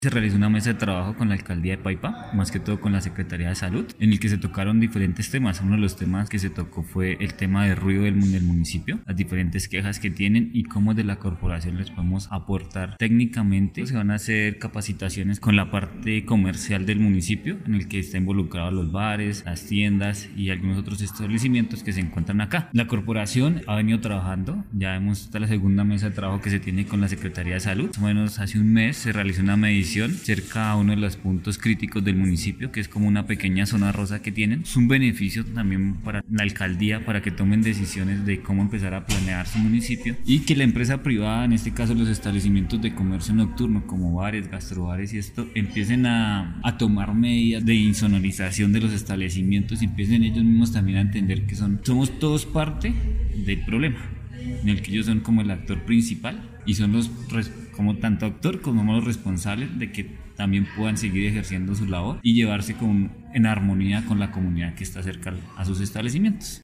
Se realizó una mesa de trabajo con la alcaldía de Paipa, más que todo con la Secretaría de Salud, en el que se tocaron diferentes temas. Uno de los temas que se tocó fue el tema de ruido del municipio, las diferentes quejas que tienen y cómo de la corporación les podemos aportar técnicamente. Se van a hacer capacitaciones con la parte comercial del municipio, en el que está involucrados los bares, las tiendas y algunos otros establecimientos que se encuentran acá. La corporación ha venido trabajando, ya hemos esta la segunda mesa de trabajo que se tiene con la Secretaría de Salud. Más o menos hace un mes se realizó una medición cerca a uno de los puntos críticos del municipio, que es como una pequeña zona rosa que tienen. Es un beneficio también para la alcaldía, para que tomen decisiones de cómo empezar a planear su municipio, y que la empresa privada, en este caso los establecimientos de comercio nocturno como bares, gastrobares y esto, empiecen a tomar medidas de insonorización de los establecimientos y empiecen ellos mismos también a entender que somos todos parte del problema, en el que ellos son como el actor principal y son como tanto actor como los responsables de que también puedan seguir ejerciendo su labor y llevarse en armonía con la comunidad que está cerca a sus establecimientos.